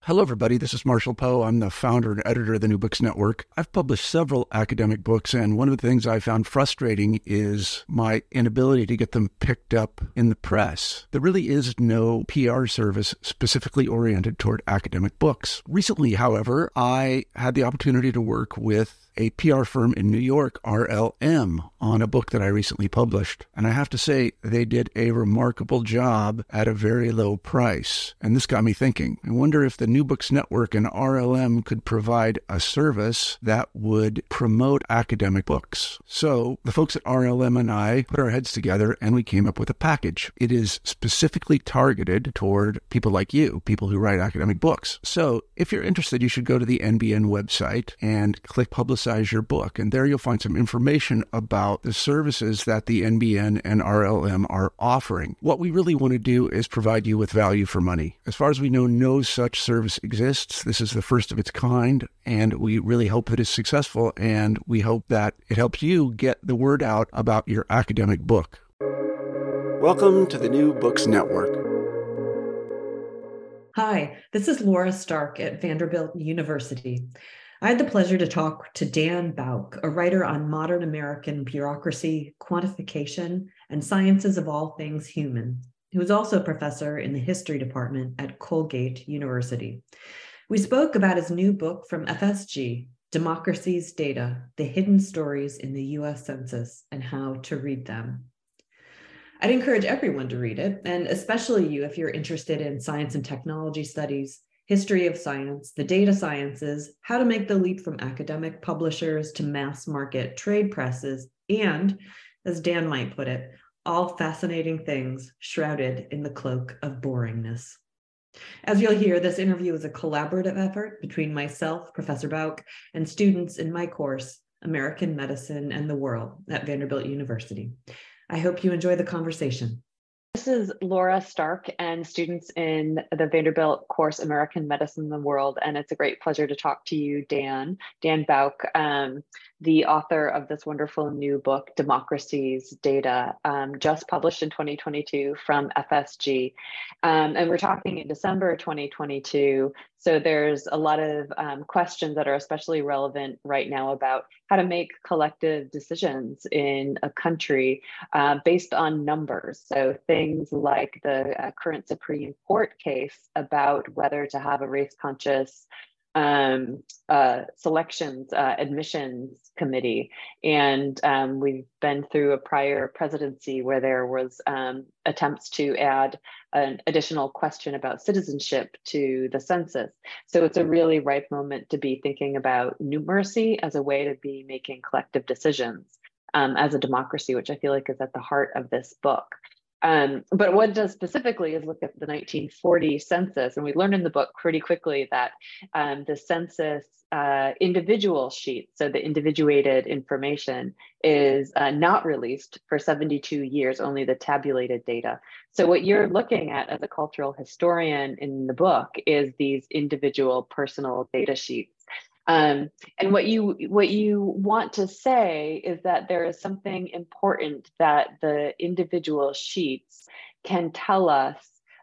Hello, everybody. This is Marshall Poe. I'm the founder and editor of the New Books Network. I've published several academic books, and one of the things I found frustrating is my inability to get them picked up in the press. There really is no PR service specifically oriented toward academic books. Recently, however, I had the opportunity to work with a PR firm in New York, RLM, on a book that I recently published. And I have to say, they did a remarkable job at a very low price. And this got me thinking. I wonder if the New Books Network and RLM could provide a service that would promote academic books. So the folks at RLM and I put our heads together and we came up with a package. It is specifically targeted toward people like you, people who write academic books. So if you're interested, you should go to the NBN website and click Publicize Your Book. And there you'll find some information about the services that the NBN and RLM are offering. What we really want to do is provide you with value for money. As far as we know, no such service exists. This is the first of its kind, and we really hope that it's successful, and we hope that it helps you get the word out about your academic book. Welcome to the New Books Network. Hi, this is Laura Stark at Vanderbilt University. I had the pleasure to talk to Dan Bauk, a writer on modern American bureaucracy, quantification, and sciences of all things human, who is also a professor in the history department at Colgate University. We spoke about his new book from FSG, Democracy's Data, The Hidden Stories in the U.S. Census and How to Read Them. I'd encourage everyone to read it, and especially you if you're interested in science and technology studies, history of science, the data sciences, how to make the leap from academic publishers to mass market trade presses, and, as Dan might put it, all fascinating things shrouded in the cloak of boringness. As you'll hear, this interview is a collaborative effort between myself, Professor Bauk, and students in my course, American Medicine and the World at Vanderbilt University. I hope you enjoy the conversation. This is Laura Stark and students in the Vanderbilt course, American Medicine and the World, and it's a great pleasure to talk to you, Dan Bauk, the author of this wonderful new book, Democracy's Data, just published in 2022 from FSG. And we're talking in December 2022, so there's a lot of questions that are especially relevant right now about how to make collective decisions in a country based on numbers. So things like the current Supreme Court case about whether to have a race-conscious admissions committee. And we've been through a prior presidency where there was attempts to add an additional question about citizenship to the census. So it's a really ripe moment to be thinking about numeracy as a way to be making collective decisions as a democracy, which I feel like is at the heart of this book. But what it does specifically is look at the 1940 census, and we learned in the book pretty quickly that the census individual sheet, so the individuated information, is not released for 72 years, only the tabulated data. So what you're looking at as a cultural historian in the book is these individual personal data sheets. And what you want to say is that there is something important that the individual sheets can tell us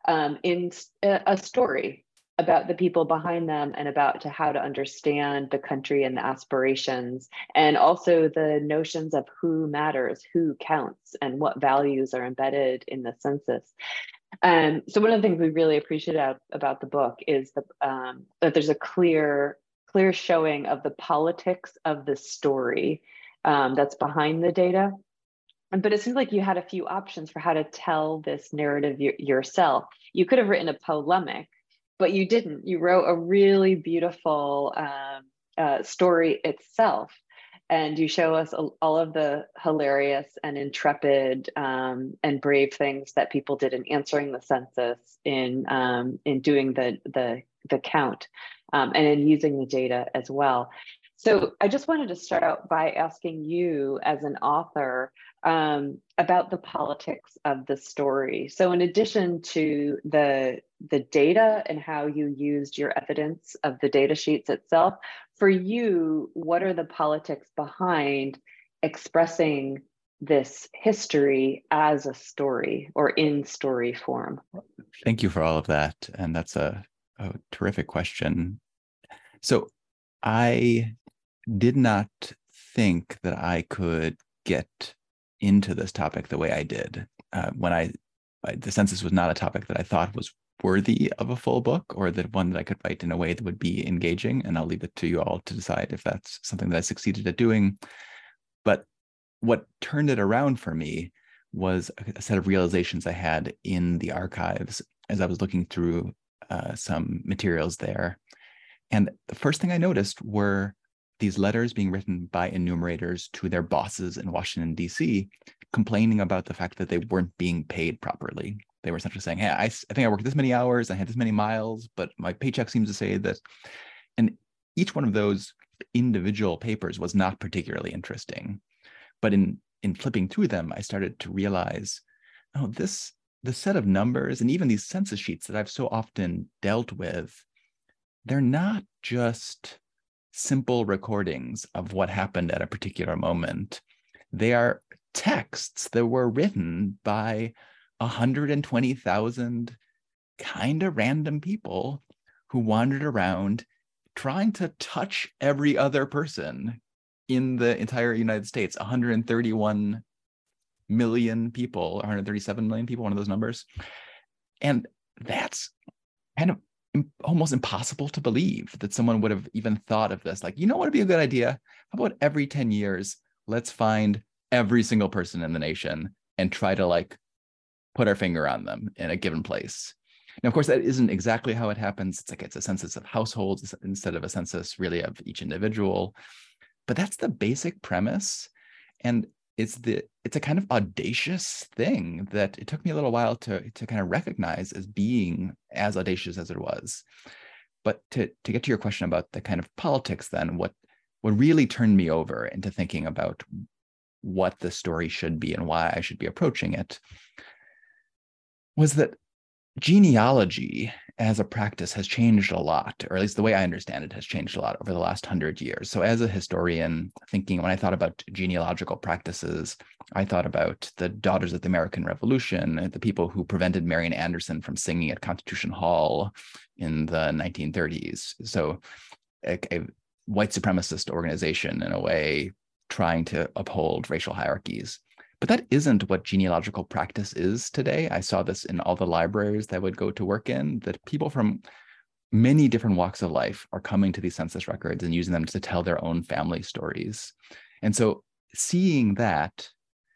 in a story about the people behind them and about how to understand the country and the aspirations, and also the notions of who matters, who counts, and what values are embedded in the census. So one of the things we really appreciate about the book is that there's a clear showing of the politics of the story that's behind the data. But it seems like you had a few options for how to tell this narrative yourself. You could have written a polemic, but you didn't. You wrote a really beautiful story itself. And you show us all of the hilarious and intrepid and brave things that people did in answering the census, in doing the count, and in using the data as well. So I just wanted to start out by asking you, as an author, about the politics of the story. So in addition to the data and how you used your evidence of the data sheets itself, for you, what are the politics behind expressing this history as a story or in story form? Thank you for all of that. And that's a Oh, terrific question. So I did not think that I could get into this topic the way I did. The census was not a topic that I thought was worthy of a full book, or that one that I could write in a way that would be engaging. And I'll leave it to you all to decide if that's something that I succeeded at doing. But what turned it around for me was a set of realizations I had in the archives as I was looking through some materials there. And the first thing I noticed were these letters being written by enumerators to their bosses in Washington, D.C., complaining about the fact that they weren't being paid properly. They were essentially saying, hey, I think I worked this many hours, I had this many miles, but my paycheck seems to say that. And each one of those individual papers was not particularly interesting. But in flipping through them, I started to realize, oh, the set of numbers and even these census sheets that I've so often dealt with, they're not just simple recordings of what happened at a particular moment. They are texts that were written by 120,000 kind of random people who wandered around trying to touch every other person in the entire United States. 131 million people, 137 million people, one of those numbers. And that's kind of almost impossible to believe that someone would have even thought of this. Like, you know what would be a good idea? How about every 10 years, let's find every single person in the nation and try to like put our finger on them in a given place. Now, of course, that isn't exactly how it happens. It's a census of households instead of a census really of each individual. But that's the basic premise. And it's a kind of audacious thing that it took me a little while to kind of recognize as being as audacious as it was. But to get to your question about the kind of politics then, what really turned me over into thinking about what the story should be and why I should be approaching it was that genealogy as a practice has changed a lot, or at least the way I understand it has changed a lot over the last 100 years. So as a historian, when I thought about genealogical practices, I thought about the Daughters of the American Revolution, the people who prevented Marian Anderson from singing at Constitution Hall in the 1930s. So a white supremacist organization, in a way, trying to uphold racial hierarchies. But that isn't what genealogical practice is today. I saw this in all the libraries that I would go to work in, that people from many different walks of life are coming to these census records and using them to tell their own family stories. And so seeing that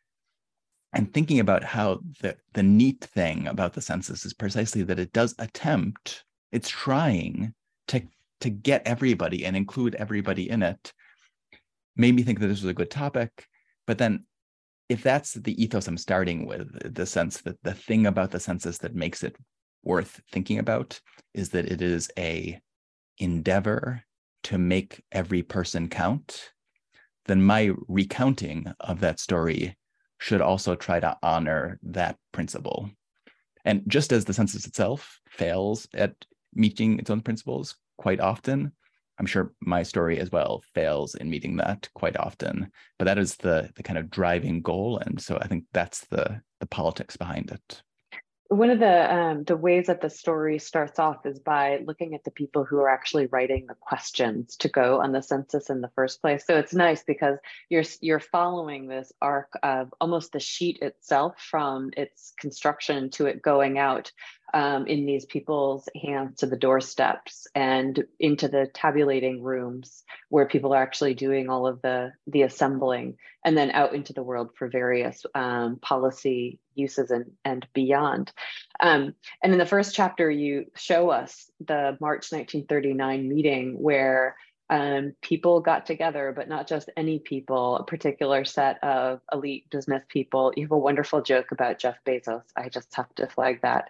and thinking about how the neat thing about the census is precisely that it's trying to get everybody and include everybody in it, made me think that this was a good topic. But then if that's the ethos I'm starting with, the sense that the thing about the census that makes it worth thinking about is that it is a endeavor to make every person count, then my recounting of that story should also try to honor that principle. And just as the census itself fails at meeting its own principles quite often, I'm sure my story as well fails in meeting that quite often, but that is the kind of driving goal. And so I think that's the politics behind it. One of the ways that the story starts off is by looking at the people who are actually writing the questions to go on the census in the first place. So it's nice because you're following this arc of almost the sheet itself from its construction to it going out in these people's hands to the doorsteps and into the tabulating rooms where people are actually doing all of the assembling, and then out into the world for various policy uses and beyond. And in the first chapter, you show us the March 1939 meeting where people got together, but not just any people, a particular set of elite business people. You have a wonderful joke about Jeff Bezos. I just have to flag that.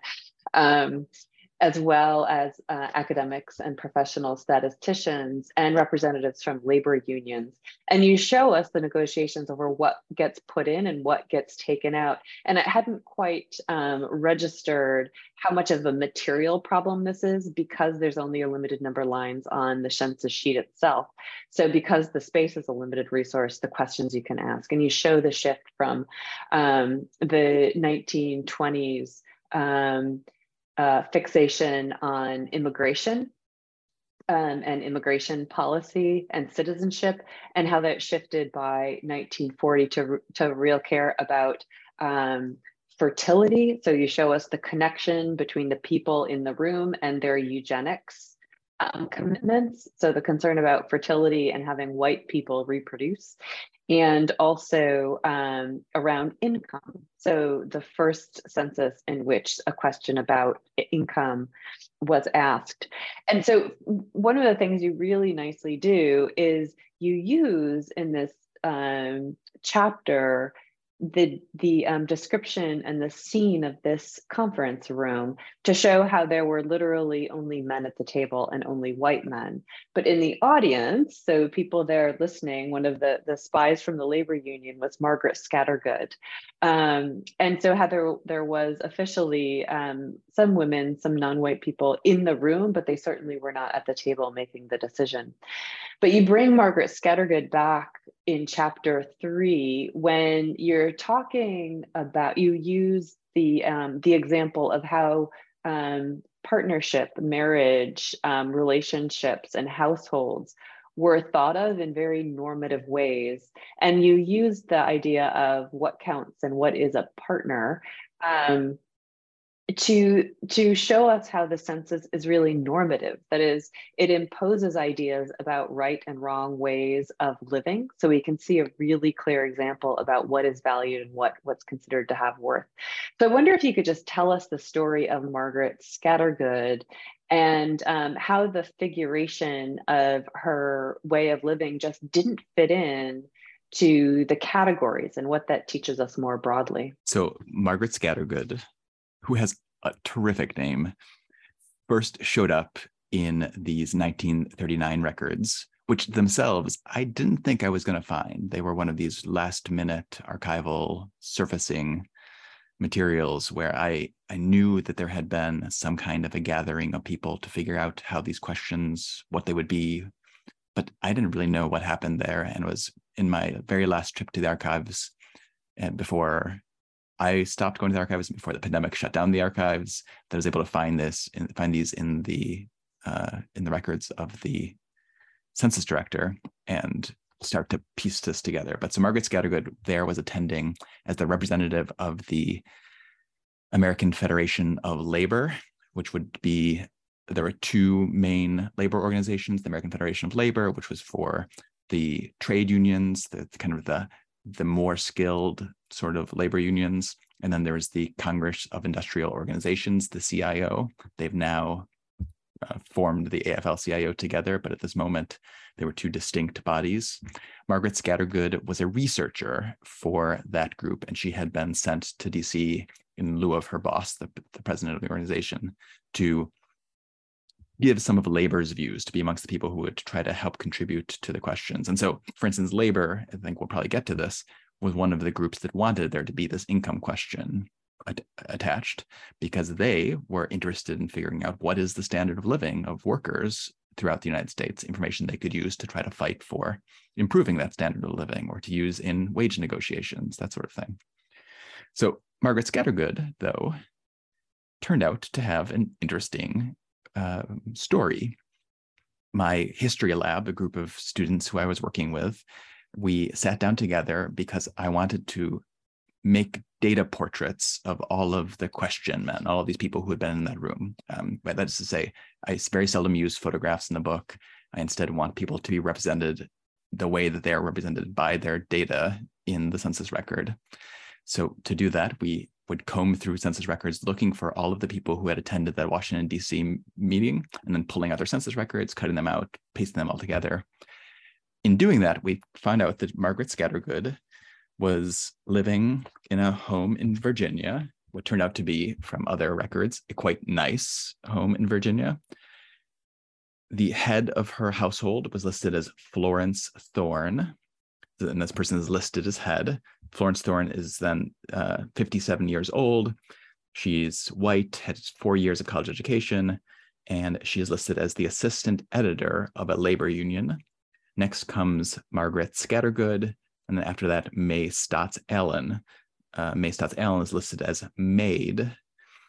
As well as academics and professional statisticians and representatives from labor unions. And you show us the negotiations over what gets put in and what gets taken out. And I hadn't quite registered how much of a material problem this is because there's only a limited number of lines on the census sheet itself. So because the space is a limited resource, the questions you can ask, and you show the shift from the 1920s fixation on immigration and immigration policy and citizenship, and how that shifted by 1940 to real care about fertility. So you show us the connection between the people in the room and their eugenics commitments. So the concern about fertility and having white people reproduce, and also around income. So the first census in which a question about income was asked. And so one of the things you really nicely do is you use in this chapter the description and the scene of this conference room to show how there were literally only men at the table and only white men. But in the audience, so people there listening, one of the spies from the labor union was Margaret Scattergood. And so how there was officially some women, some non-white people in the room, but they certainly were not at the table making the decision. But you bring Margaret Scattergood back in chapter 3 when you're talking about, you use the example of how partnership, marriage, relationships, and households were thought of in very normative ways. And you use the idea of what counts and what is a partner to show us how the census is really normative. That is, it imposes ideas about right and wrong ways of living. So we can see a really clear example about what is valued and what's considered to have worth. So I wonder if you could just tell us the story of Margaret Scattergood and how the figuration of her way of living just didn't fit in to the categories and what that teaches us more broadly. So Margaret Scattergood, who has a terrific name, first showed up in these 1939 records, which themselves I didn't think I was going to find. They were one of these last-minute archival surfacing materials where I knew that there had been some kind of a gathering of people to figure out how these questions, what they would be, but I didn't really know what happened there, and was in my very last trip to the archives before I stopped going to the archives, before the pandemic shut down the archives, that I was able to find these in the records of the census director and start to piece this together. But so Margaret Scattergood there was attending as the representative of the American Federation of Labor, which would be, there were two main labor organizations: the American Federation of Labor, which was for the trade unions, the kind of the more skilled sort of labor unions. And then there was the Congress of Industrial Organizations, the CIO. They've now formed the AFL-CIO together, but at this moment, they were two distinct bodies. Margaret Scattergood was a researcher for that group, and she had been sent to DC in lieu of her boss, the president of the organization, to give some of labor's views, to be amongst the people who would try to help contribute to the questions. And so, for instance, labor, I think we'll probably get to this, was one of the groups that wanted there to be this income question attached, because they were interested in figuring out what is the standard of living of workers throughout the United States, information they could use to try to fight for improving that standard of living or to use in wage negotiations, that sort of thing. So Margaret Scattergood, though, turned out to have an interesting story. My history lab, a group of students who I was working with, we sat down together because I wanted to make data portraits of all of the question men, all of these people who had been in that room. But that is to say, I very seldom use photographs in the book. I instead want people to be represented the way that they are represented by their data in the census record. So to do that, we would comb through census records, looking for all of the people who had attended that Washington, D.C. meeting, and then pulling out their census records, cutting them out, pasting them all together. In doing that, we found out that Margaret Scattergood was living in a home in Virginia, what turned out to be, from other records, a quite nice home in Virginia. The head of her household was listed as Florence Thorne, and this person is listed as head. Florence Thorne is then 57 years old. She's white, had 4 years of college education, and she is listed as the assistant editor of a labor union. Next comes Margaret Scattergood, and then after that, May Stotts Allen. May Stotts Allen is listed as maid.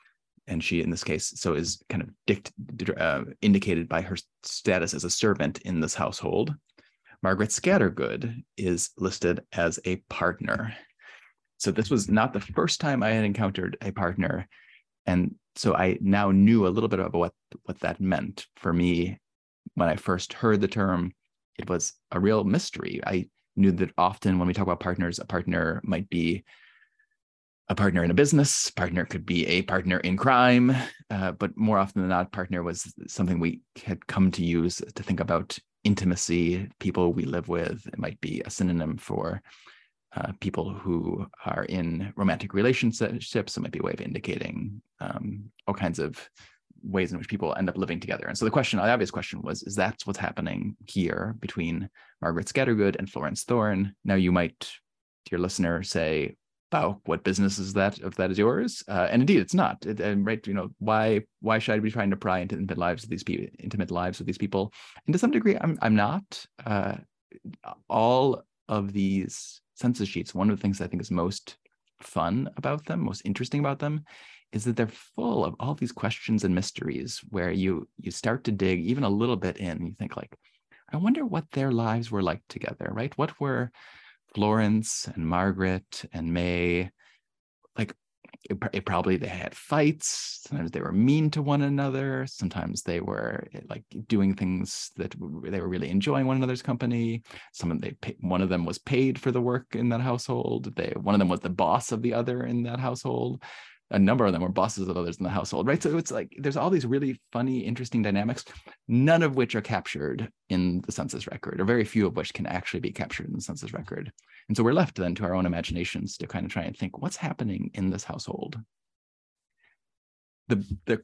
and she, in this case, so is kind of indicated by her status as a servant in this household. Margaret Scattergood is listed as a partner. So this was not the first time I had encountered a partner. And so I now knew a little bit about what that meant. For me, when I first heard the term, it was a real mystery. I knew that often when we talk about partners, a partner might be a partner in a business, partner could be a partner in crime, but more often than not, partner was something we had come to use to think about intimacy, people we live with. It might be a synonym for people who are in romantic relationships. It might be a way of indicating all kinds of ways in which people end up living together. And so the obvious question was, is that what's happening here between Margaret Scattergood and Florence Thorne? Now you might, dear listener, say, wow, what business is that if that is yours? And indeed, it's not. Right? Why should I be trying to pry into intimate lives of these people? And to some degree, I'm not. All of these census sheets, one of the things I think is most fun about them, most interesting about them, is that they're full of all these questions and mysteries where you start to dig even a little bit in, and you think like, I wonder what their lives were like together, right? What were Florence and Margaret and May like? Probably they had fights. Sometimes they were mean to one another. Sometimes they were like doing things that they were really enjoying one another's company. One of them was paid for the work in that household. One of them was the boss of the other in that household. A number of them were bosses of others in the household, right? So it's like there's all these really funny, interesting dynamics, none of which are captured in the census record, or very few of which can actually be captured in the census record. And so we're left then to our own imaginations to kind of try and think, what's happening in this household? The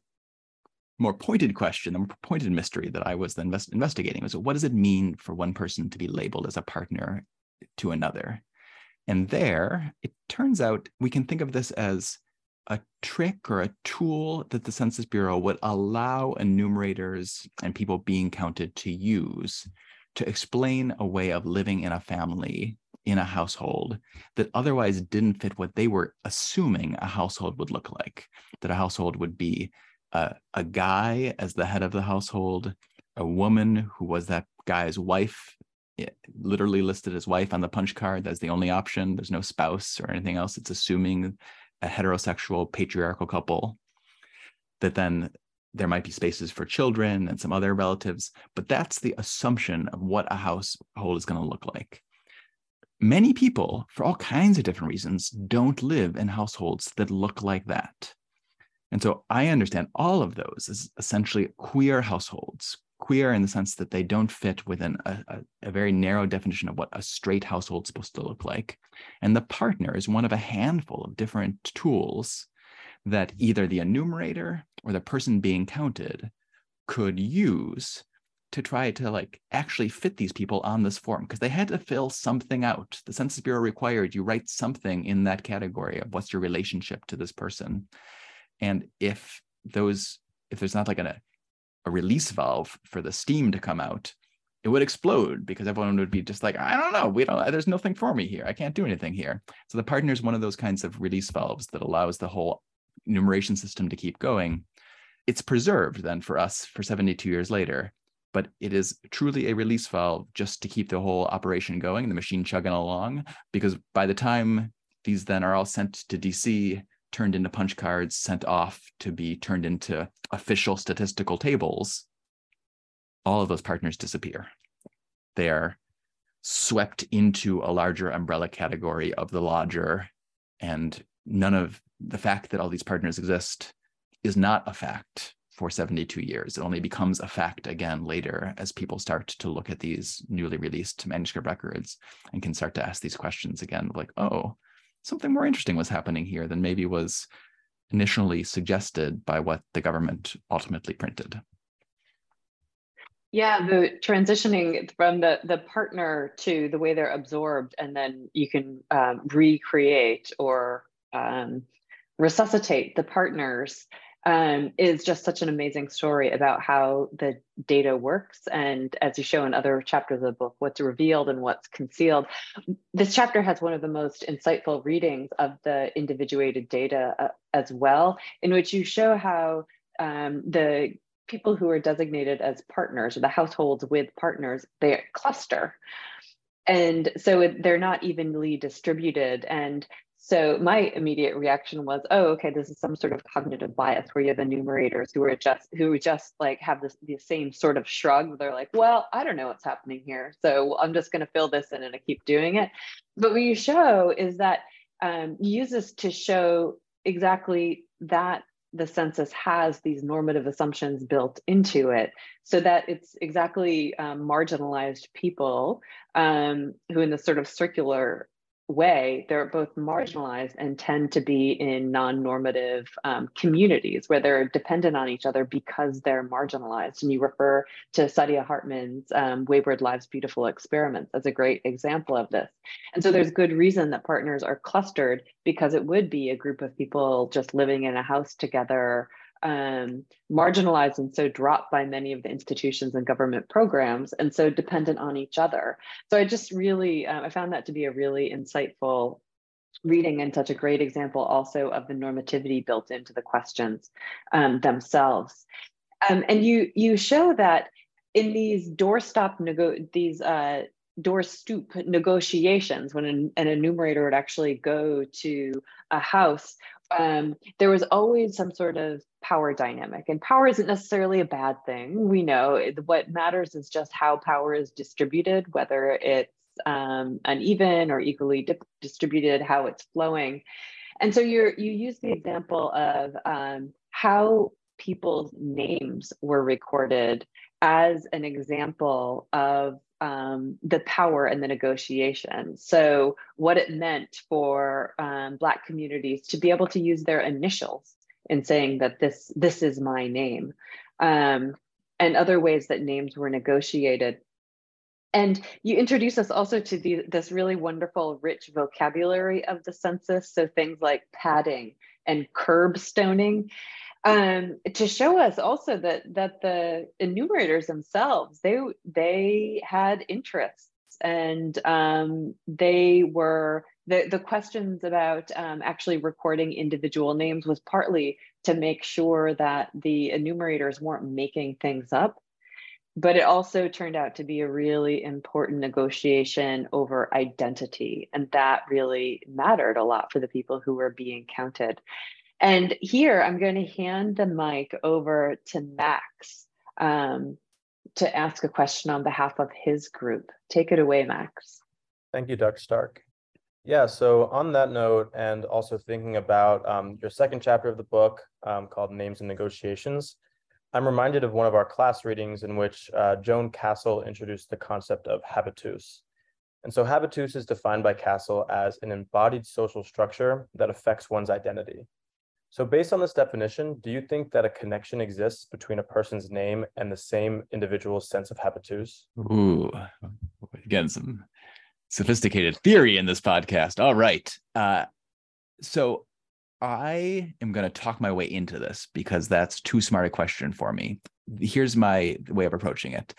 more pointed question, the more pointed mystery that I was then investigating was, what does it mean for one person to be labeled as a partner to another? And there, it turns out we can think of this as a trick or a tool that the Census Bureau would allow enumerators and people being counted to use to explain a way of living in a family, in a household, that otherwise didn't fit what they were assuming a household would look like. That a household would be a guy as the head of the household, a woman who was that guy's wife, literally listed as wife on the punch card. That's the only option. There's no spouse or anything else. It's assuming a heterosexual patriarchal couple, that then there might be spaces for children and some other relatives, but that's the assumption of what a household is going to look like. Many people, for all kinds of different reasons, don't live in households that look like that. And so I understand all of those as essentially queer households, queer in the sense that they don't fit within a very narrow definition of what a straight household is supposed to look like. And the partner is one of a handful of different tools that either the enumerator or the person being counted could use to try to like actually fit these people on this form, because they had to fill something out. The Census Bureau required you write something in that category of what's your relationship to this person. And if there's not like a release valve for the steam to come out, it would explode, because everyone would be just like, I don't know, there's nothing for me here. I can't do anything here. So the partner is one of those kinds of release valves that allows the whole enumeration system to keep going. It's preserved then for us for 72 years later, but it is truly a release valve just to keep the whole operation going, the machine chugging along, because by the time these then are all sent to DC, turned into punch cards, sent off to be turned into official statistical tables, all of those partners disappear. They are swept into a larger umbrella category of the lodger, and none of the fact that all these partners exist is not a fact for 72 years. It only becomes a fact again later as people start to look at these newly released manuscript records and can start to ask these questions again, like, oh, something more interesting was happening here than maybe was initially suggested by what the government ultimately printed. Yeah, the transitioning from the partner to the way they're absorbed, and then you can recreate or resuscitate the partners. is just such an amazing story about how the data works. And as you show in other chapters of the book, what's revealed and what's concealed. This chapter has one of the most insightful readings of the individuated data as well, in which you show how the people who are designated as partners, or the households with partners, they cluster. And so they're not evenly distributed. And so my immediate reaction was, oh, okay, this is some sort of cognitive bias where you have enumerators who just like have the same sort of shrug. They're like, well, I don't know what's happening here, so I'm just going to fill this in and I keep doing it. But what you show is that you use this to show exactly that the census has these normative assumptions built into it, so that it's exactly marginalized people who, in this sort of circular way, they're both marginalized and tend to be in non-normative communities where they're dependent on each other because they're marginalized. And you refer to Saidiya Hartman's Wayward Lives, Beautiful Experiments as a great example of this. And so there's good reason that partners are clustered, because it would be a group of people just living in a house together, marginalized and so dropped by many of the institutions and government programs, and so dependent on each other. So I just really, I found that to be a really insightful reading, and such a great example also of the normativity built into the questions themselves. And you show that in these doorstop negotiations, when an enumerator would actually go to a house, there was always some sort of power dynamic, and power isn't necessarily a bad thing. We know what matters is just how power is distributed, whether it's uneven or equally distributed, how it's flowing. And so you use the example of how people's names were recorded as an example of the power and the negotiation. So what it meant for Black communities to be able to use their initials in saying that this is my name, and other ways that names were negotiated. And you introduce us also to this really wonderful, rich vocabulary of the census. So things like padding and curbstoning, to show us also that the enumerators themselves, they had interests, and they were the questions about actually recording individual names was partly to make sure that the enumerators weren't making things up. But it also turned out to be a really important negotiation over identity. And that really mattered a lot for the people who were being counted. And here I'm going to hand the mic over to Max to ask a question on behalf of his group. Take it away, Max. Thank you, Dr. Stark. Yeah, so on that note, and also thinking about your second chapter of the book called Names and Negotiations, I'm reminded of one of our class readings in which Joan Castle introduced the concept of habitus. And so habitus is defined by Castle as an embodied social structure that affects one's identity. So based on this definition, do you think that a connection exists between a person's name and the same individual's sense of habitus? Ooh, again, some sophisticated theory in this podcast. All right. So I am going to talk my way into this because that's too smart a question for me. Here's my way of approaching it.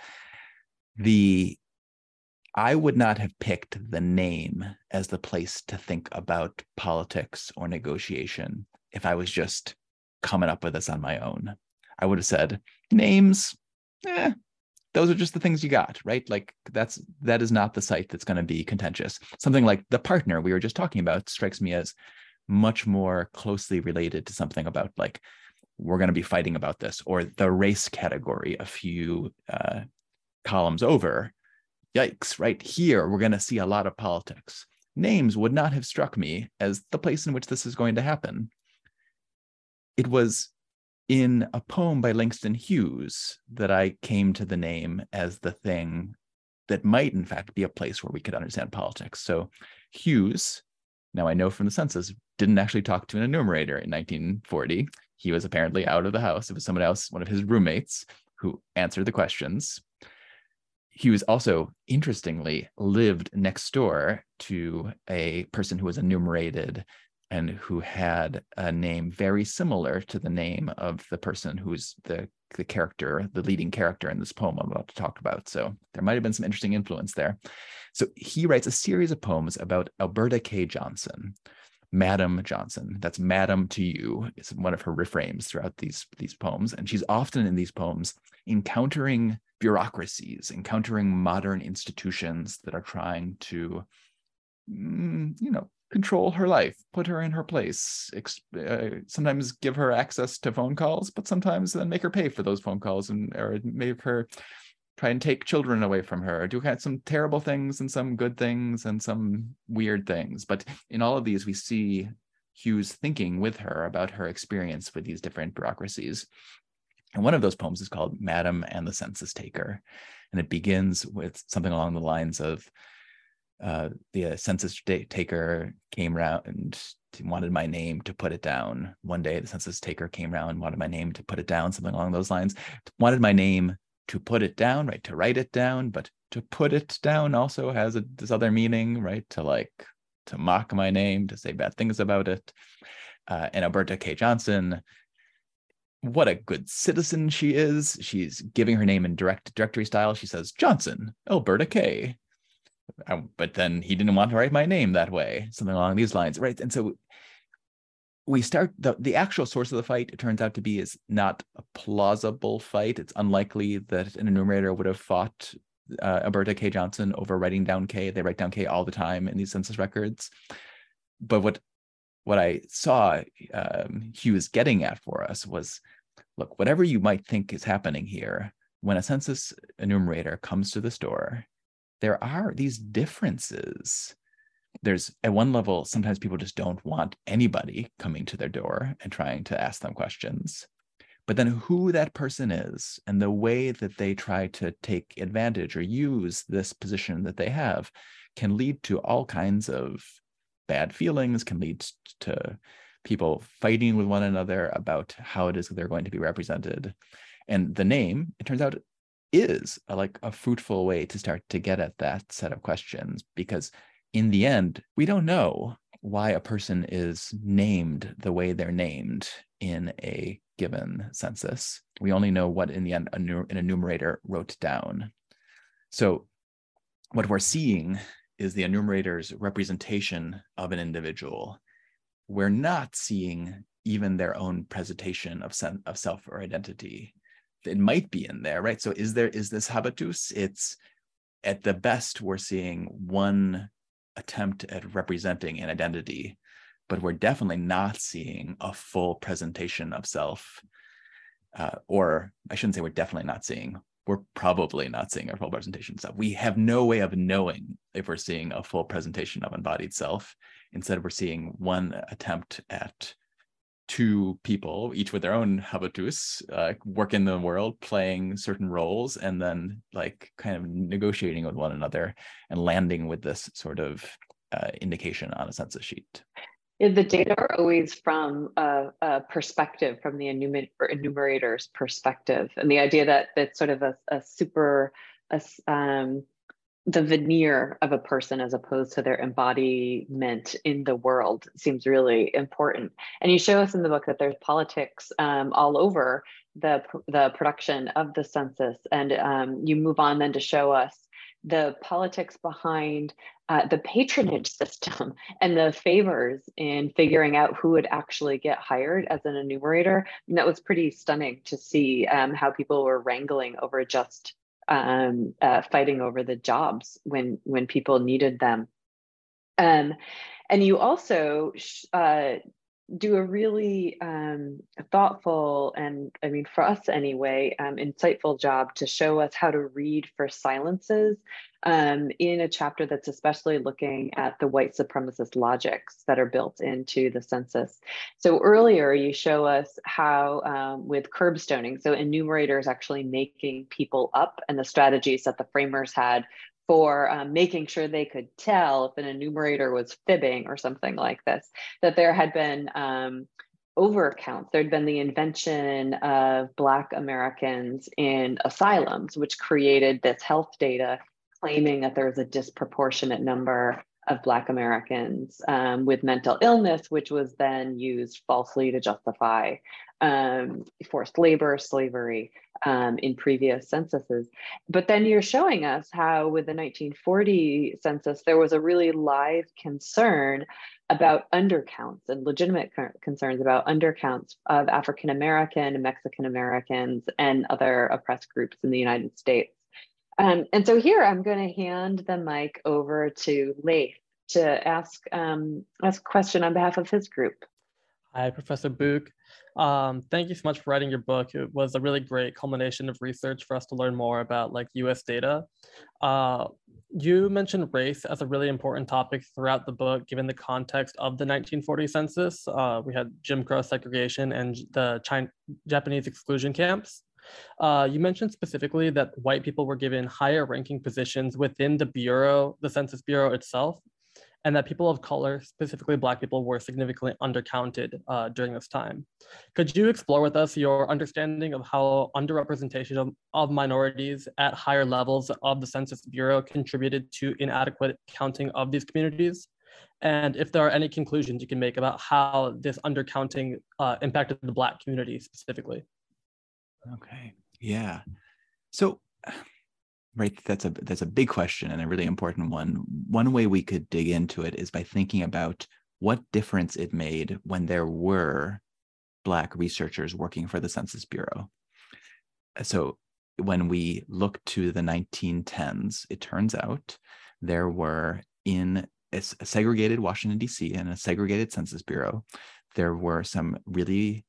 I would not have picked the name as the place to think about politics or negotiation if I was just coming up with this on my own. I would have said, names, those are just the things you got, right? Like that is not the site that's going to be contentious. Something like the partner we were just talking about strikes me as much more closely related to something about like, we're going to be fighting about this, or the race category a few columns over. Yikes, right here, we're going to see a lot of politics. Names would not have struck me as the place in which this is going to happen. It was in a poem by Langston Hughes that I came to the name as the thing that might, in fact, be a place where we could understand politics. So Hughes, now I know from the census, didn't actually talk to an enumerator in 1940. He was apparently out of the house. It was someone else, one of his roommates, who answered the questions. Hughes also, interestingly, lived next door to a person who was enumerated and who had a name very similar to the name of the person who's the character, the leading character in this poem I'm about to talk about. So there might have been some interesting influence there. So he writes a series of poems about Alberta K. Johnson, Madam Johnson. That's Madam to you. It's one of her refrains throughout these poems. And she's often in these poems encountering bureaucracies, encountering modern institutions that are trying to, control her life, put her in her place, sometimes give her access to phone calls, but sometimes then make her pay for those phone calls, or make her try and take children away from her, do some terrible things and some good things and some weird things. But in all of these, we see Hughes thinking with her about her experience with these different bureaucracies. And one of those poems is called Madam and the Census Taker. And it begins with something along the lines of, the census taker came around and wanted my name to put it down. One day, the census taker came around and wanted my name to put it down, something along those lines. Wanted my name to put it down, right? To write it down, but to put it down also has this other meaning, right? To mock my name, to say bad things about it. And Alberta K. Johnson, what a good citizen she is. She's giving her name in directory style. She says, Johnson, Alberta K. But then he didn't want to write my name that way, something along these lines, right? And so we start, the actual source of the fight, it turns out to be, is not a plausible fight. It's unlikely that an enumerator would have fought Alberta K. Johnson over writing down K. They write down K all the time in these census records. But what I saw Hughes getting at for us was, look, whatever you might think is happening here, when a census enumerator comes to the store, there are these differences. There's, at one level, sometimes people just don't want anybody coming to their door and trying to ask them questions. But then who that person is and the way that they try to take advantage or use this position that they have can lead to all kinds of bad feelings, can lead to people fighting with one another about how it is that they're going to be represented. And the name, it turns out, is a fruitful way to start to get at that set of questions, because in the end, we don't know why a person is named the way they're named in a given census. We only know what in the end an enumerator wrote down. So what we're seeing is the enumerator's representation of an individual. We're not seeing even their own presentation of self or identity. It might be in there, right? So is this habitus? It's, at the best, we're seeing one attempt at representing an identity, but we're definitely not seeing a full presentation of self. Or I shouldn't say we're definitely not seeing, we're probably not seeing a full presentation of self. We have no way of knowing if we're seeing a full presentation of embodied self. Instead, we're seeing one attempt at two people, each with their own habitus, work in the world, playing certain roles, and then kind of negotiating with one another and landing with this sort of indication on a census sheet. The data are always from a perspective, from the enumerator's perspective, and the idea that it's sort of the veneer of a person as opposed to their embodiment in the world seems really important. And you show us in the book that there's politics all over the production of the census, and you move on then to show us the politics behind the patronage system and the favors in figuring out who would actually get hired as an enumerator. And that was pretty stunning to see how people were wrangling over just fighting over the jobs when people needed them. And you also do a really thoughtful and, I mean, for us anyway, insightful job to show us how to read for silences in a chapter that's especially looking at the white supremacist logics that are built into the census. So earlier you show us how with curbstoning, so enumerators actually making people up, and the strategies that the framers had for making sure they could tell if an enumerator was fibbing or something like this, that there had been overcounts. There'd been the invention of Black Americans in asylums, which created this health data claiming that there was a disproportionate number of Black Americans with mental illness, which was then used falsely to justify forced labor, slavery in previous censuses. But then you're showing us how with the 1940 census, there was a really live concern about undercounts and legitimate concerns about undercounts of African-American, Mexican-Americans, and other oppressed groups in the United States. And so here I'm going to hand the mic over to Leif to ask a question on behalf of his group. Hi, Professor Buch. Thank you so much for writing your book. It was a really great culmination of research for us to learn more about US data. You mentioned race as a really important topic throughout the book, given the context of the 1940 census. We had Jim Crow segregation and the Japanese exclusion camps. You mentioned specifically that white people were given higher ranking positions within the Bureau, the Census Bureau itself, and that people of color, specifically Black people, were significantly undercounted during this time. Could you explore with us your understanding of how underrepresentation of minorities at higher levels of the Census Bureau contributed to inadequate counting of these communities? And if there are any conclusions you can make about how this undercounting impacted the Black community specifically? Okay, yeah. So, right, that's a big question and a really important one. One way we could dig into it is by thinking about what difference it made when there were Black researchers working for the Census Bureau. So when we look to the 1910s, it turns out there were in a segregated Washington, D.C. and a segregated Census Bureau, there were some really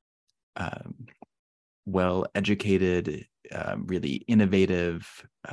well-educated, really innovative,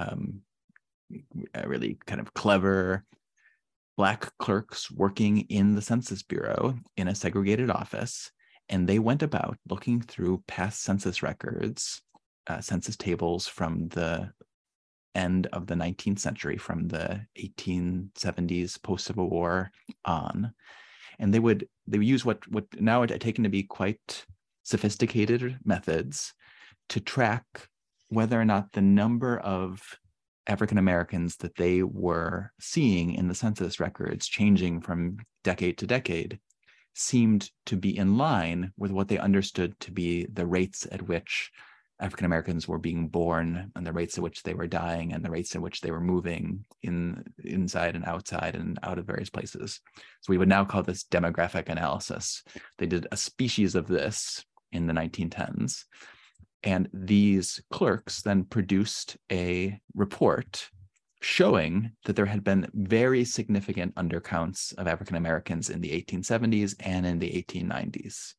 really kind of clever Black clerks working in the Census Bureau in a segregated office. And they went about looking through past census records, census tables from the end of the 19th century, from the 1870s, post-Civil War on. And they would use what now are taken to be quite sophisticated methods to track whether or not the number of African Americans that they were seeing in the census records changing from decade to decade seemed to be in line with what they understood to be the rates at which African Americans were being born and the rates at which they were dying and the rates at which they were moving inside and outside and out of various places. So we would now call this demographic analysis. They did a species of this in the 1910s. And these clerks then produced a report showing that there had been very significant undercounts of African Americans in the 1870s and in the 1890s.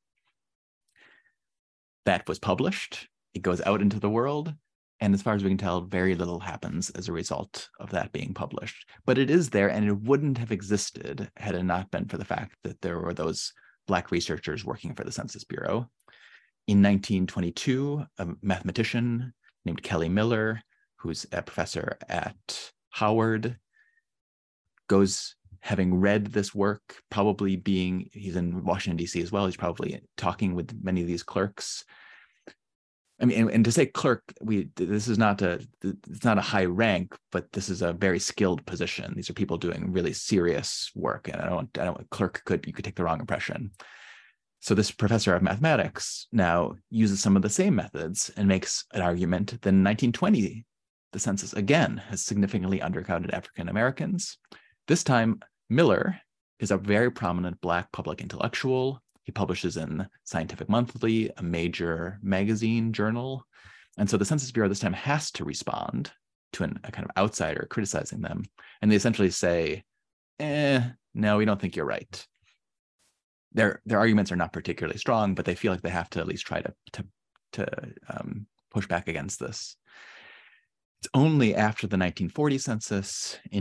That was published. It goes out into the world. And as far as we can tell, very little happens as a result of that being published. But it is there, and it wouldn't have existed had it not been for the fact that there were those Black researchers working for the Census Bureau. In 1922, a mathematician named Kelly Miller, who's a professor at Howard, goes, having read this work, probably he's in Washington, D.C. as well, he's probably talking with many of these clerks. I mean, and to say clerk, this is it's not a high rank, but this is a very skilled position. These are people doing really serious work, and I don't clerk you could take the wrong impression. So this professor of mathematics now uses some of the same methods and makes an argument that in 1920, the census again has significantly undercounted African Americans. This time, Miller is a very prominent Black public intellectual. He publishes in Scientific Monthly, a major magazine journal. And so the Census Bureau this time has to respond to a kind of outsider criticizing them. And they essentially say, no, we don't think you're right. Their arguments are not particularly strong, but they feel like they have to at least try to push back against this. It's only after the 1940 census in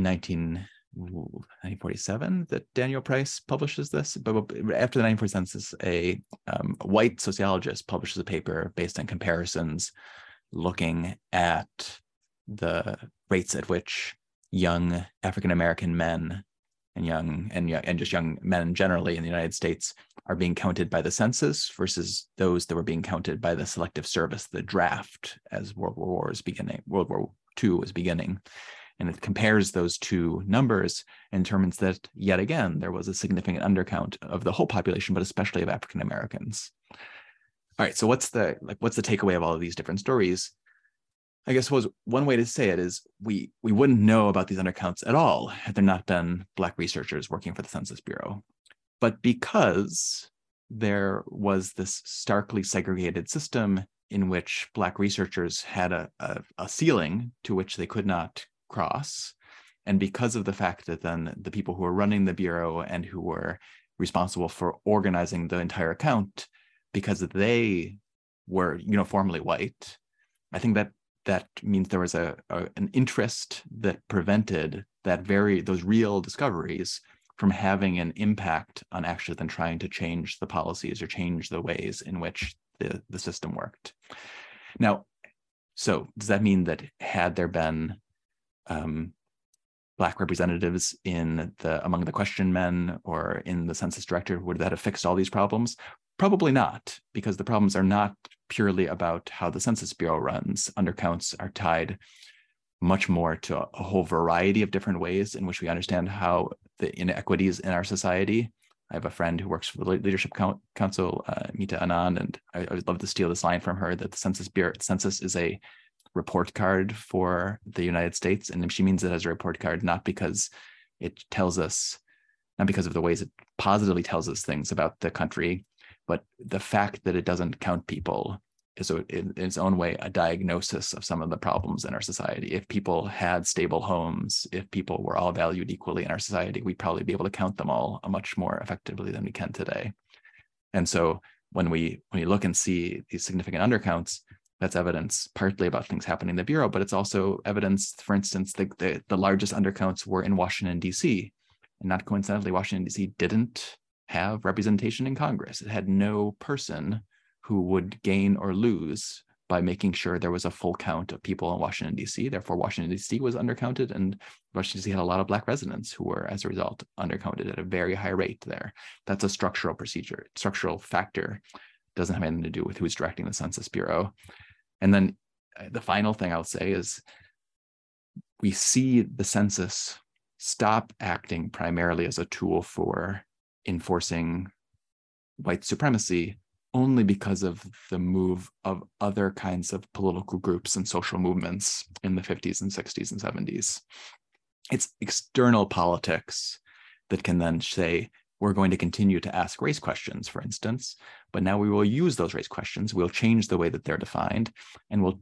1947 that Daniel Price publishes this. But after the 1940 census, a white sociologist publishes a paper based on comparisons looking at the rates at which young African-American men and just young men generally in the United States are being counted by the census versus those that were being counted by the Selective Service, the draft, as World War II was beginning. And it compares those two numbers and determines that, yet again, there was a significant undercount of the whole population, but especially of African Americans. All right, so what's the takeaway of all of these different stories? I guess one way to say it is we wouldn't know about these undercounts at all had there not been Black researchers working for the Census Bureau. But because there was this starkly segregated system in which Black researchers had a ceiling to which they could not cross, and because of the fact that then the people who were running the Bureau and who were responsible for organizing the entire count, because they were uniformly white, I think that means there was an interest that prevented those real discoveries from having an impact on actually then trying to change the policies or change the ways in which the system worked. Now, so does that mean that had there been Black representatives among the question men or in the census director, would that have fixed all these problems? Probably not, because the problems are not purely about how the Census Bureau runs. Undercounts are tied much more to a whole variety of different ways in which we understand how the inequities in our society. I have a friend who works for the Leadership Council, Mita Anand, and I would love to steal this line from her, that the census is a report card for the United States. And she means it as a report card, not because it tells us, not because of the ways it positively tells us things about the country, but the fact that it doesn't count people is in its own way a diagnosis of some of the problems in our society. If people had stable homes, if people were all valued equally in our society, we'd probably be able to count them all much more effectively than we can today. And so when we look and see these significant undercounts, that's evidence partly about things happening in the Bureau, but it's also evidence, for instance, the largest undercounts were in Washington, D.C. And not coincidentally, Washington, D.C. didn't have representation in Congress. It had no person who would gain or lose by making sure there was a full count of people in Washington, D.C. Therefore, Washington, D.C. was undercounted, and Washington, D.C. had a lot of Black residents who were, as a result, undercounted at a very high rate there. That's a structural factor. It doesn't have anything to do with who's directing the Census Bureau. And then the final thing I'll say is we see the census stop acting primarily as a tool for enforcing white supremacy only because of the move of other kinds of political groups and social movements in the 50s and 60s and 70s. It's external politics that can then say, we're going to continue to ask race questions, for instance, but now we will use those race questions. We'll change the way that they're defined, and we'll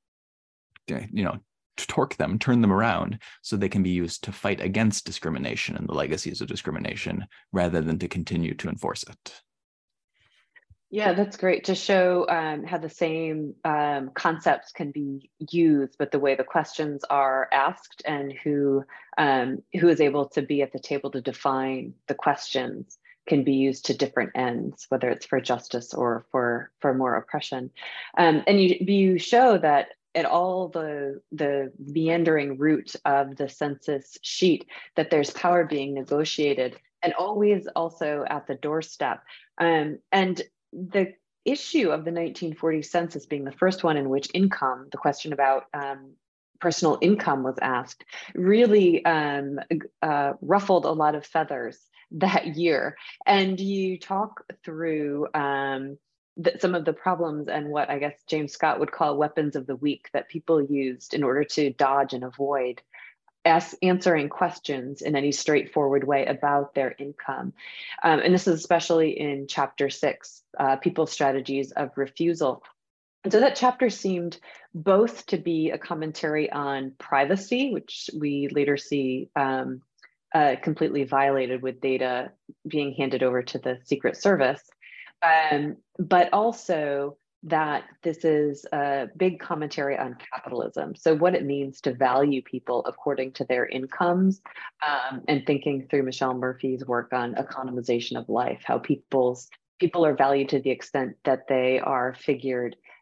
torque them, turn them around so they can be used to fight against discrimination and the legacies of discrimination rather than to continue to enforce it. Yeah, that's great to show how the same concepts can be used, but the way the questions are asked and who is able to be at the table to define the questions can be used to different ends, whether it's for justice or for more oppression. And you show that at all the meandering route of the census sheet, that there's power being negotiated and always also at the doorstep. And the issue of the 1940 census being the first one in which income, the question about personal income was asked, really ruffled a lot of feathers that year. And you talk through some of the problems and what I guess James Scott would call weapons of the weak that people used in order to dodge and avoid answering questions in any straightforward way about their income. And this is especially in chapter 6, People's Strategies of Refusal. And so that chapter seemed both to be a commentary on privacy, which we later see completely violated with data being handed over to the Secret Service, but also that this is a big commentary on capitalism. So what it means to value people according to their incomes, and thinking through Michelle Murphy's work on economization of life, how people are valued to the extent that they are figured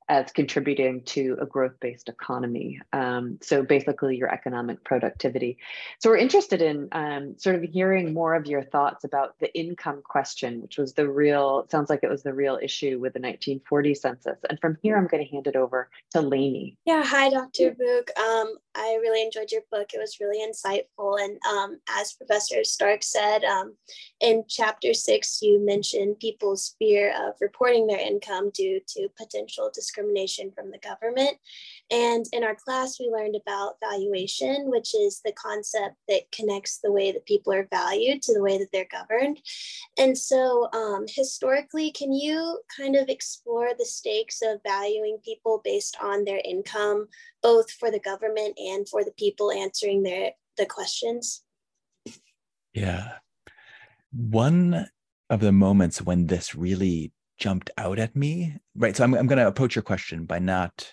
as contributing to a growth-based economy. So basically your economic productivity. So we're interested in sort of hearing more of your thoughts about the income question, which was sounds like it was the real issue with the 1940 census. And from here, I'm going to hand it over to Lainey. Yeah, hi, Dr. Book. I really enjoyed your book. It was really insightful. And as Professor Stark said, in chapter 6, you mentioned people's fear of reporting their income due to potential discrimination from the government. And in our class, we learned about valuation, which is the concept that connects the way that people are valued to the way that they're governed. And so historically, can you kind of explore the stakes of valuing people based on their income, both for the government and for the people answering the questions? Yeah. One of the moments when this really jumped out at me, right? So I'm going to approach your question by not,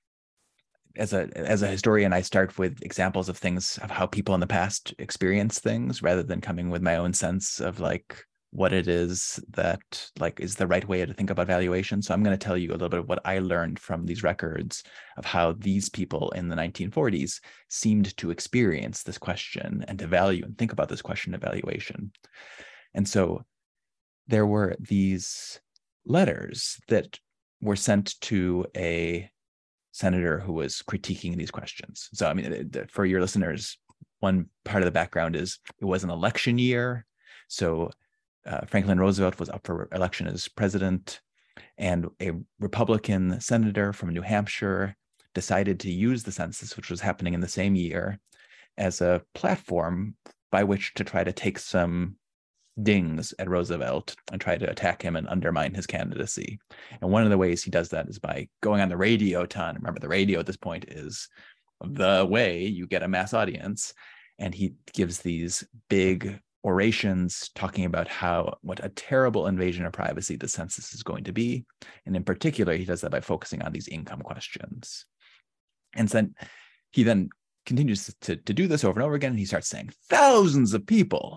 as a historian, I start with examples of things, of how people in the past experience things, rather than coming with my own sense of like what it is that like is the right way to think about valuation. So I'm going to tell you a little bit of what I learned from these records of how these people in the 1940s seemed to experience this question and to value and think about this question of valuation. And so there were these letters that were sent to a senator who was critiquing these questions. So, I mean, for your listeners, one part of the background is it was an election year. So Franklin Roosevelt was up for election as president, and a Republican senator from New Hampshire decided to use the census, which was happening in the same year, as a platform by which to try to take some dings at Roosevelt and try to attack him and undermine his candidacy. And one of the ways he does that is by going on the radio ton. Remember, the radio at this point is the way you get a mass audience. And he gives these big orations talking about what a terrible invasion of privacy the census is going to be. And in particular, he does that by focusing on these income questions. And then he continues to do this over and over again. And he starts saying, thousands of people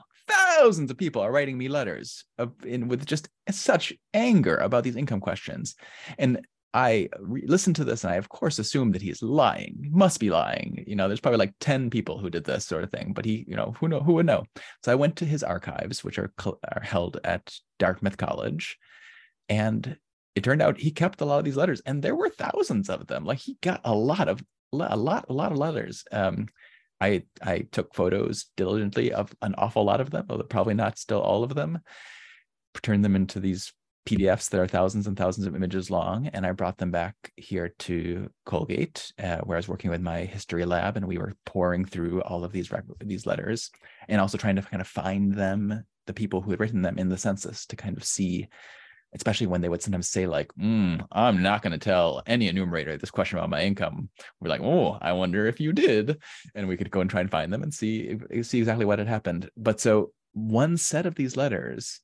are writing me letters with just such anger about these income questions. And I listened to this and I, of course, assumed that he's lying. He must be lying. There's probably like 10 people who did this sort of thing, but who would know? So I went to his archives, which are held at Dartmouth College. And it turned out he kept a lot of these letters, and there were thousands of them. Like, he got a lot of letters. I took photos diligently of an awful lot of them, although probably not still all of them, turned them into these PDFs that are thousands and thousands of images long. And I brought them back here to Colgate, where I was working with my history lab, and we were pouring through all of these letters and also trying to kind of find them, the people who had written them in the census, to kind of see, especially when they would sometimes say like, I'm not going to tell any enumerator this question about my income. We're like, oh, I wonder if you did. And we could go and try and find them and see exactly what had happened. But so one set of these letters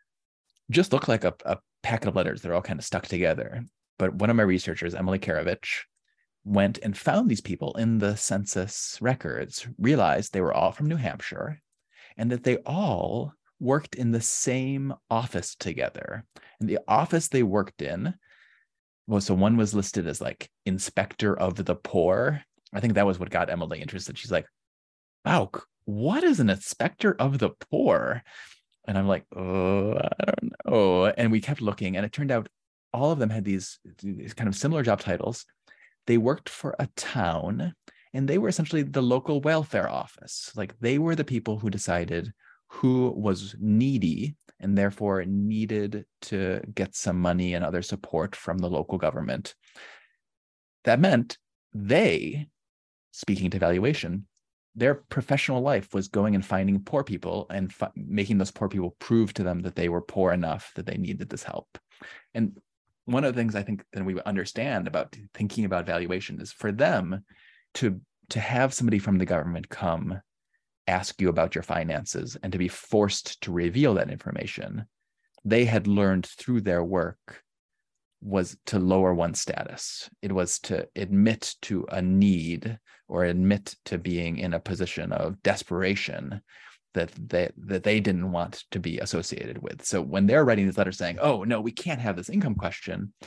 just looked like a packet of letters. They're all kind of stuck together. But one of my researchers, Emily Karovich, went and found these people in the census records, realized they were all from New Hampshire, and that they all worked in the same office together. And the office they worked in so one was listed as like inspector of the poor. I think that was what got Emily interested. She's like, wow, what is an inspector of the poor? And I'm like, oh, I don't know. And we kept looking, and it turned out all of them had these kind of similar job titles. They worked for a town, and they were essentially the local welfare office. Like, they were the people who decided who was needy and therefore needed to get some money and other support from the local government. That meant speaking to valuation, their professional life was going and finding poor people and making those poor people prove to them that they were poor enough that they needed this help. And one of the things I think that we understand about thinking about valuation is for them to have somebody from the government come ask you about your finances and to be forced to reveal that information, they had learned through their work was to lower one's status. It was to admit to a need or admit to being in a position of desperation that they didn't want to be associated with. So when they're writing these letters saying, oh, no, we can't have this income question,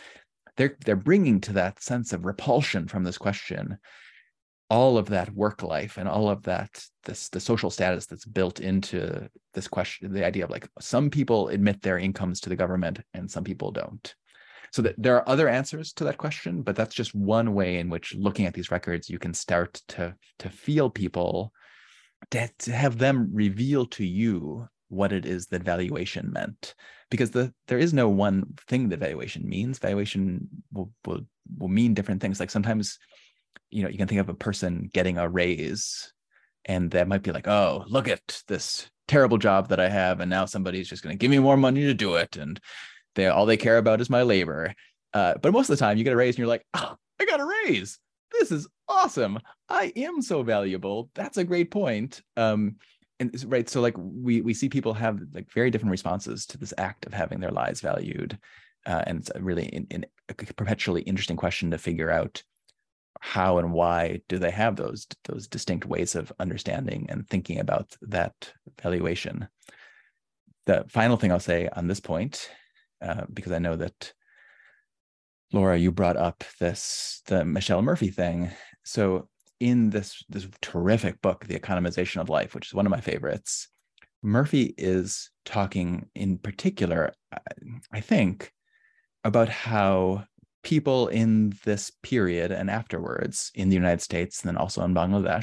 they're bringing to that sense of repulsion from this question all of that work life and all of that, the social status that's built into this question, the idea of like some people admit their incomes to the government and some people don't. So that there are other answers to that question, but that's just one way in which looking at these records, you can start to feel people, to have them reveal to you what it is that valuation meant. Because there is no one thing that valuation means. Valuation will mean different things. Like sometimes, you can think of a person getting a raise and that might be like, oh, look at this terrible job that I have. And now somebody's just going to give me more money to do it. And all they care about is my labor. But most of the time you get a raise and you're like, oh, I got a raise. This is awesome. I am so valuable. That's a great point. And right. So like we see people have like very different responses to this act of having their lives valued. And it's a really a perpetually interesting question to figure out how and why do they have those distinct ways of understanding and thinking about that valuation. The final thing I'll say on this point, because I know that Laura, you brought up the Michelle Murphy thing. So in this terrific book, The Economization of Life, which is one of my favorites, Murphy is talking in particular, I think, about how people in this period and afterwards in the United States and then also in Bangladesh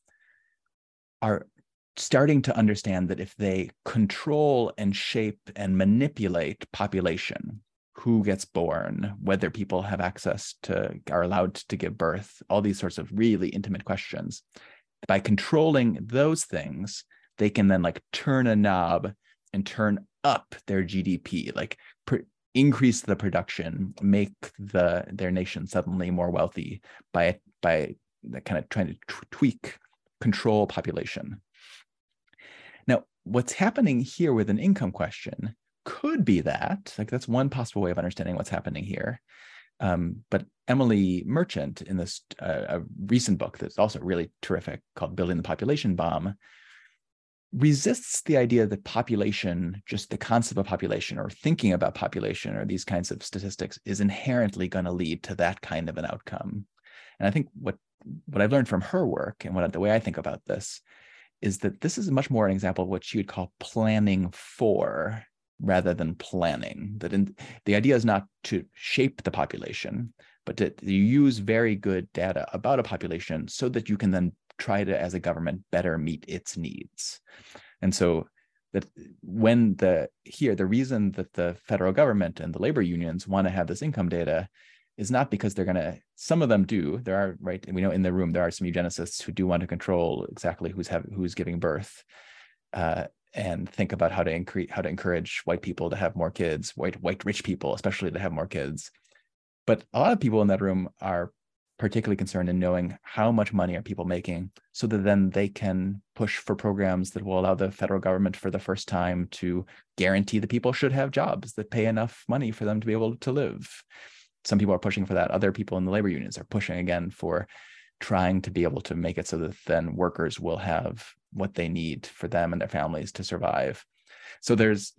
are starting to understand that if they control and shape and manipulate population, who gets born, whether people have access to, are allowed to give birth, all these sorts of really intimate questions, by controlling those things, they can then like turn a knob and turn up their GDP, like increase the production, make their nation suddenly more wealthy by kind of trying to control population. Now, what's happening here with an income question could be that, like that's one possible way of understanding what's happening here. But Emily Merchant in this a recent book that's also really terrific called Building the Population Bomb, resists the idea that population, just the concept of population or thinking about population or these kinds of statistics is inherently going to lead to that kind of an outcome. And I think what I've learned from her work and the way I think about this is that this is much more an example of what she would call planning for rather than planning. That the idea is not to shape the population, but to use very good data about a population so that you can then try to, as a government, better meet its needs. And so that the reason that the federal government and the labor unions want to have this income data is not because they're going to, some of them do, there are, right, and we know in the room, there are some eugenicists who do want to control exactly who's giving birth, and think about how to encourage white people to have more kids, white rich people, especially, to have more kids. But a lot of people in that room are particularly concerned in knowing how much money are people making so that then they can push for programs that will allow the federal government for the first time to guarantee that people should have jobs that pay enough money for them to be able to live. Some people are pushing for that. Other people in the labor unions are pushing again for trying to be able to make it so that then workers will have what they need for them and their families to survive. So there is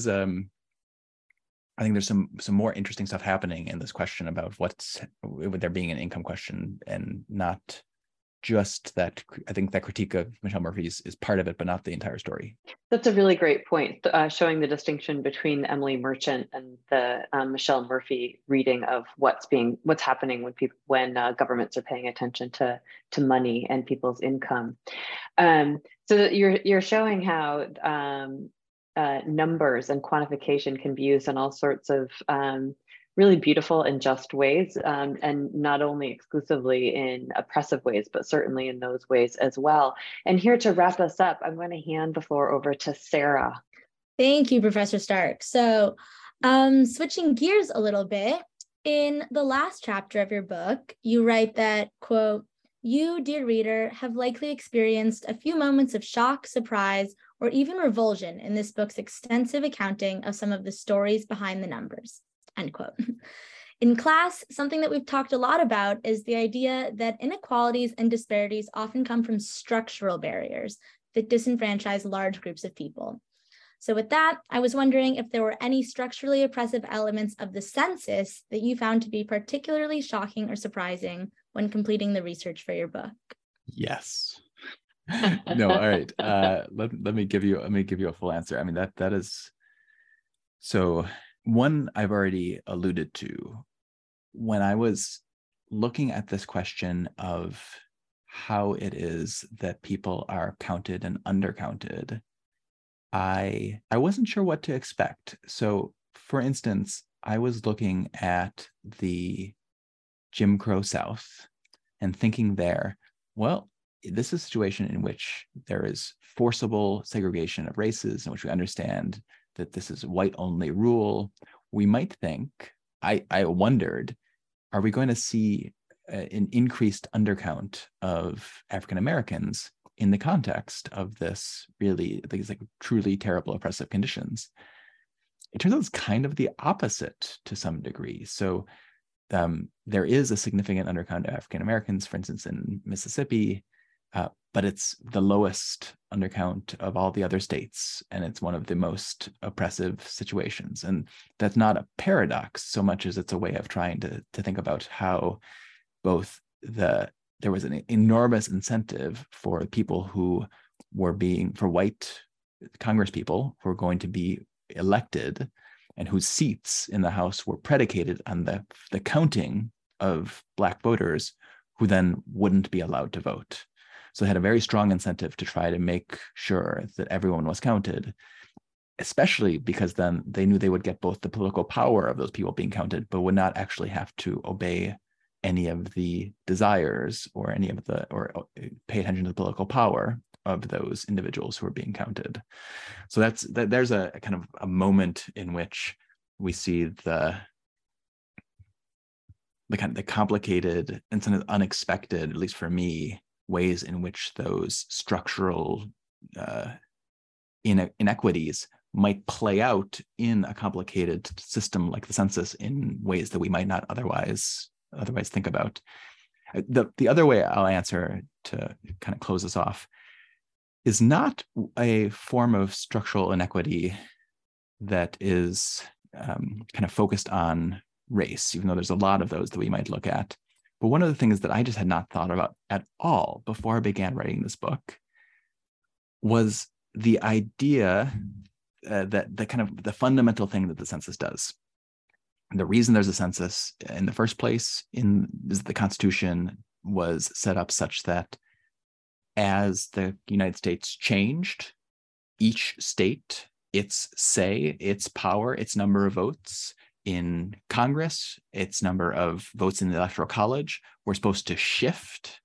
I think there's some more interesting stuff happening in this question about with there being an income question and not just that. I think that critique of Michelle Murphy's is part of it, but not the entire story. That's a really great point, showing the distinction between Emily Merchant and the Michelle Murphy reading of what's happening when governments are paying attention to money and people's income. So you're showing how numbers and quantification can be used in all sorts of really beautiful and just ways, and not only exclusively in oppressive ways, but certainly in those ways as well. And here to wrap us up, I'm going to hand the floor over to Sarah. Thank you, Professor Stark. So switching gears a little bit, in the last chapter of your book, you write that, quote, "You, dear reader, have likely experienced a few moments of shock, surprise, or even revulsion in this book's extensive accounting of some of the stories behind the numbers," end quote. In class, something that we've talked a lot about is the idea that inequalities and disparities often come from structural barriers that disenfranchise large groups of people. So with that, I was wondering if there were any structurally oppressive elements of the census that you found to be particularly shocking or surprising when completing the research for your book. Yes. No, all right. Let me give you a full answer. I mean, that is, so one I've already alluded to. When I was looking at this question of how it is that people are counted and undercounted, I wasn't sure what to expect. So, for instance, I was looking at the Jim Crow South and thinking there, well, this is a situation in which there is forcible segregation of races, in which we understand that this is white-only rule. We might think, I wondered, are we going to see an increased undercount of African Americans in the context of this these like truly terrible oppressive conditions? It turns out it's kind of the opposite to some degree. So there is a significant undercount of African Americans, for instance, in Mississippi, but it's the lowest undercount of all the other states, and it's one of the most oppressive situations. And that's not a paradox so much as it's a way of trying to think about how both there was an enormous incentive for people who were for white Congress people who were going to be elected and whose seats in the House were predicated on the counting of Black voters who then wouldn't be allowed to vote. So they had a very strong incentive to try to make sure that everyone was counted, especially because then they knew they would get both the political power of those people being counted, but would not actually have to obey any of the desires or pay attention to the political power of those individuals who are being counted. So there's a kind of a moment in which we see the complicated and some unexpected, at least for me, ways in which those structural inequities might play out in a complicated system like the census in ways that we might not otherwise think about. The other way I'll answer to kind of close this off is not a form of structural inequity that is kind of focused on race, even though there's a lot of those that we might look at. But one of the things that I just had not thought about at all before I began writing this book was the idea that the fundamental thing that the census does. The reason there's a census in the first place is the Constitution was set up such that as the United States changed, each state, its say, its power, its number of votes in Congress, its number of votes in the Electoral College are supposed to shift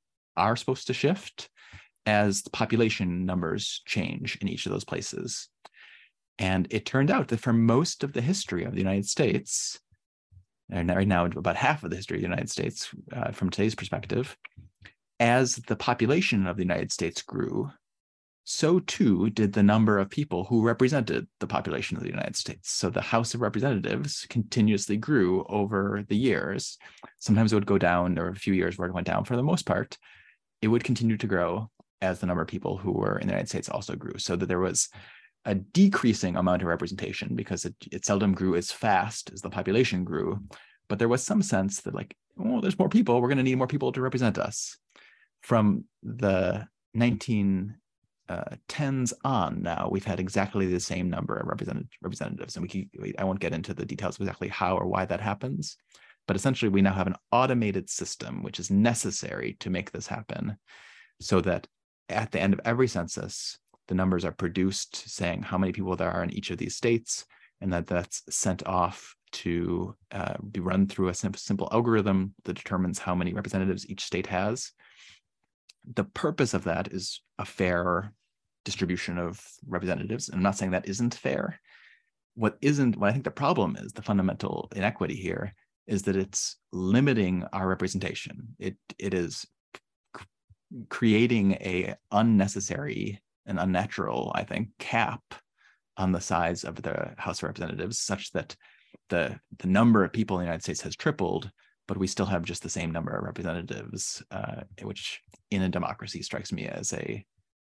as the population numbers change in each of those places. And it turned out that for most of the history of the United States, and right now about half of the history of the United States from today's perspective, as the population of the United States grew, so too did the number of people who represented the population of the United States. So the House of Representatives continuously grew over the years. Sometimes it would go down. There were a few years where it went down. For the most part, it would continue to grow as the number of people who were in the United States also grew, so that there was a decreasing amount of representation because it seldom grew as fast as the population grew. But there was some sense that there's more people, we're going to need more people to represent us. From the 1910s on now, we've had exactly the same number of representatives. And I won't get into the details of exactly how or why that happens, but essentially we now have an automated system which is necessary to make this happen, so that at the end of every census, the numbers are produced saying how many people there are in each of these states, and that's sent off to be run through a simple algorithm that determines how many representatives each state has. The purpose of that is a fair distribution of representatives. And I'm not saying that isn't fair. What I think the problem is, the fundamental inequity here, is that it's limiting our representation. It is creating a unnecessary and unnatural, I think, cap on the size of the House of Representatives, such that the number of people in the United States has tripled, but we still have just the same number of representatives, which in a democracy strikes me as a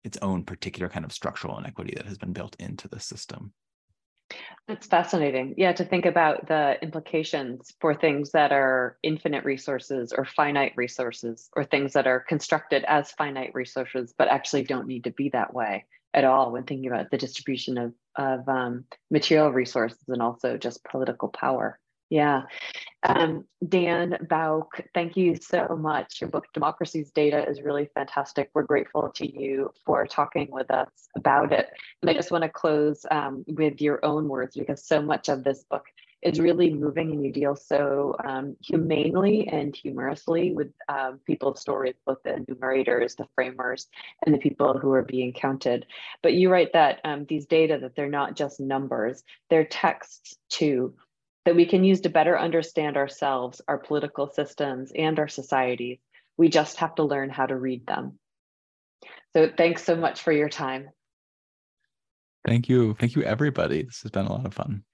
its own particular kind of structural inequity that has been built into the system. That's fascinating. Yeah, to think about the implications for things that are infinite resources or finite resources, or things that are constructed as finite resources, but actually don't need to be that way at all when thinking about the distribution of material resources and also just political power. Yeah. Dan Bouck, thank you so much. Your book, Democracy's Data, is really fantastic. We're grateful to you for talking with us about it. And I just want to close with your own words, because so much of this book is really moving, and you deal so humanely and humorously with people's stories, both the enumerators, the framers, and the people who are being counted. But you write that these data, that they're not just numbers, they're texts too, that we can use to better understand ourselves, our political systems, and our societies. We just have to learn how to read them. So thanks so much for your time. Thank you. Thank you, everybody. This has been a lot of fun.